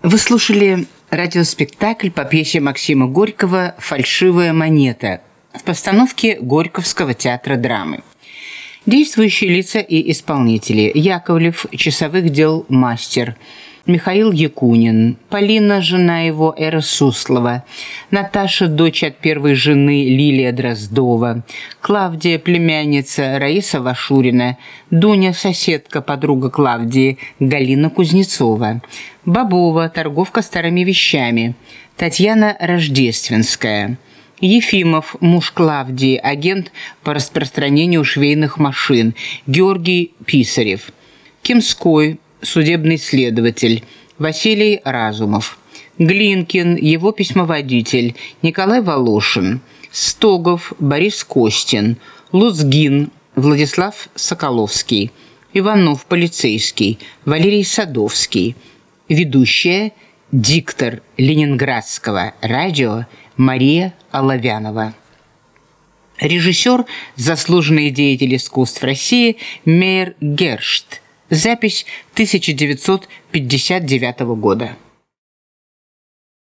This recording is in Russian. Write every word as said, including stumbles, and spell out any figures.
Вы слушали радиоспектакль по пьесе Максима Горького «Фальшивая монета» в постановке Горьковского театра драмы. Действующие лица и исполнители: Яковлев, часовых дел мастер; Михаил Якунин, Полина, жена его, Эра Суслова; Наташа, дочь от первой жены, Лилия Дроздова; Клавдия, племянница, Раиса Вашурина; Дуня, соседка, подруга Клавдии, Галина Кузнецова; Бобова, торговка старыми вещами; Татьяна Рождественская; Ефимов, муж Клавдии, агент по распространению швейных машин, Георгий Писарев; Кимской, судебный следователь, Василий Разумов; Глинкин, его письмоводитель, Николай Волошин; Стогов, Борис Костин; Лузгин, Владислав Соколовский; Иванов, полицейский, Валерий Садовский. Ведущая, диктор Ленинградского радио Мария Оловянова. Режиссер, заслуженный деятель искусств России Мейер Гершт. Запись тысяча девятьсот пятьдесят девятого года.